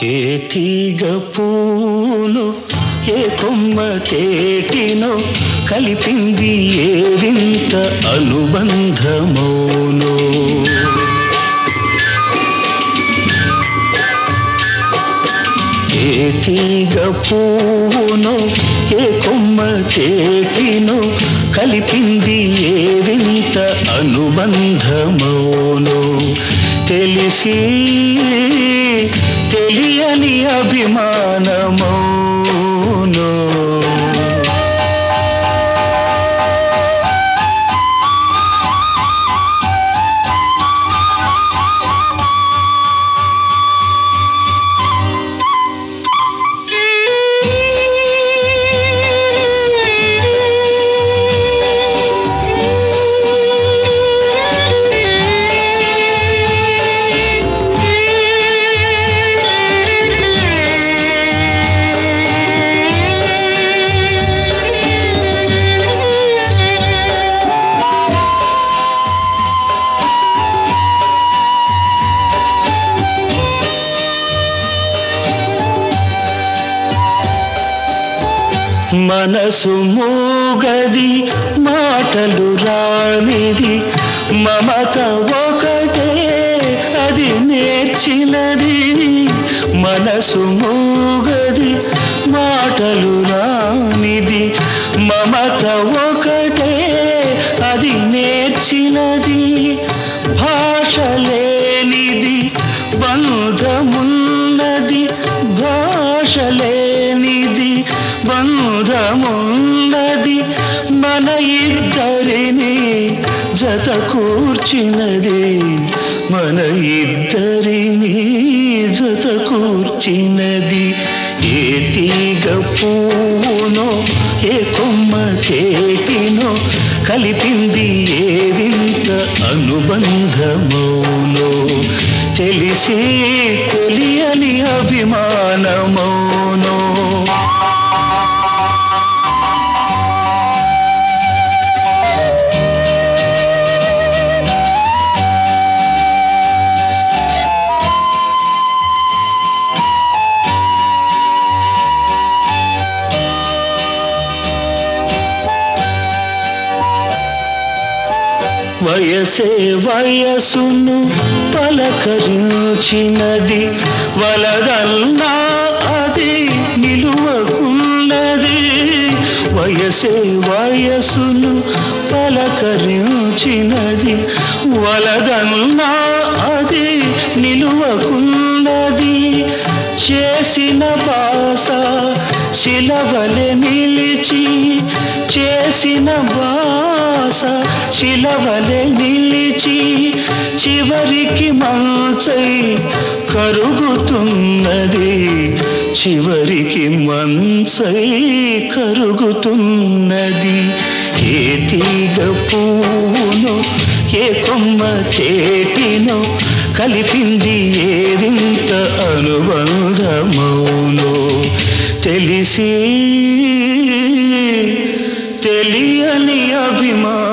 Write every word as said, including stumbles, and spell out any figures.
ఏ తీగ పూను ఏ కొమ్మ తేటినో కలిపింది ఏ వింత అనుబంధమౌనో. ఏ తీగ పూను ఏ కొమ్మ తేటినో కలిపింది ఏ వింత అనుబంధమౌనో. తెలిసి తెలియని అభిమానమౌనో. మనసు మూగది మాటలు రానిది మమత ఒకటే అది నేర్చినది. మనసు మూగది మాటలు రానిది మమత ఒకటే అది నేర్చినది. భాష లేనిది బంధమున్నది భాష లేనిది బంధమున్నది మన ఇద్దరిని జత కూర్చినది మన ఇద్దరిని జత కూర్చినది. ఏ తీగ పూనో ఏ కొమ్మ తేటినో కలిపింది ఏ వింత అనుబంధమౌనో. తెలిసి తెలియని అభిమానమౌనో. వయసే వయసును పలకరించినది వలదన్నా అది నిలువకున్నది. వయసే వయసును పలకరించినది వలదన్నా అది నిలువకున్నది. చేసిన బాస శిలవలె నిలిచి చేసిన బాస శిలవలె నిలిచి చివరికి మంచై కరుగుతున్నది చివరికి మంచై కరుగుతున్నది. ఏ తీగ పూనో ఏ కొమ్మ తేటినో కలిపింది ఏ వింత అనుబంధమౌనో. తెలిసి తెలియని అభిమానం.